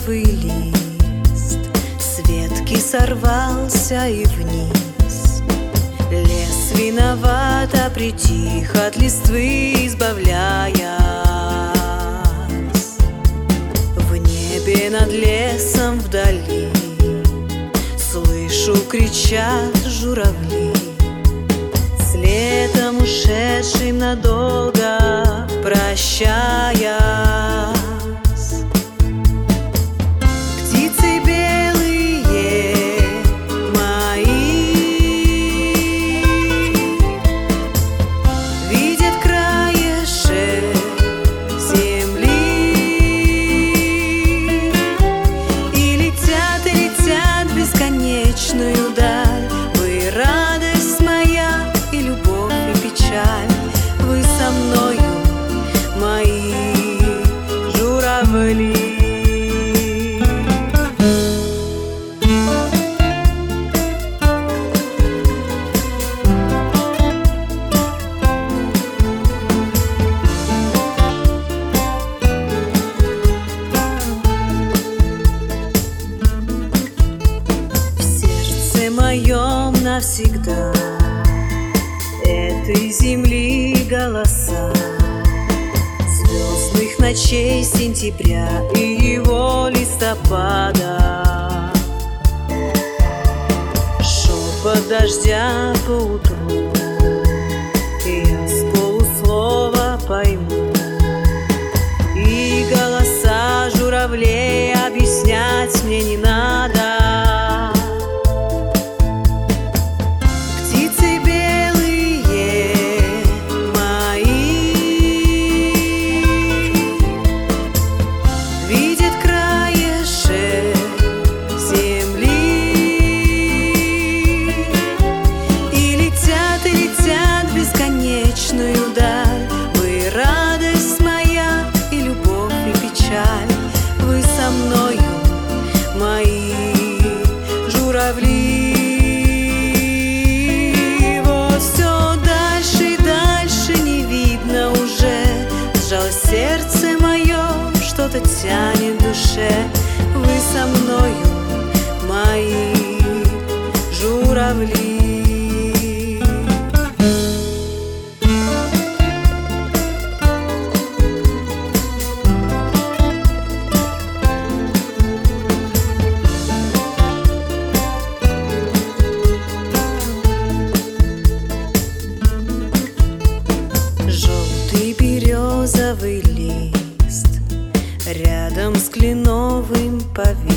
березовый лист с ветки сорвался и вниз. Лес виновато притих от листвы, избавляясь. В небе над лесом вдали слышу, кричат журавли. С летом ушедшим надолго прощаясь. Птицы белые мои видят краешек земли и летят в бесконечную даль. Вы радость моя и любовь и печаль, вы со мною, мои журавли. Моем навсегда этой земли голоса звездных ночей сентября и его листопада. Шепот дождя по утру я с полуслова пойму, и голоса журавлей объяснять мне не надо. Вы радость моя и любовь и печаль, вы со мною, мои журавли. Вот все дальше и дальше не видно уже, сжалось сердце мое, что-то тянет в душе. Вы со мною, мои журавли. Березовый лист рядом с кленовым повис.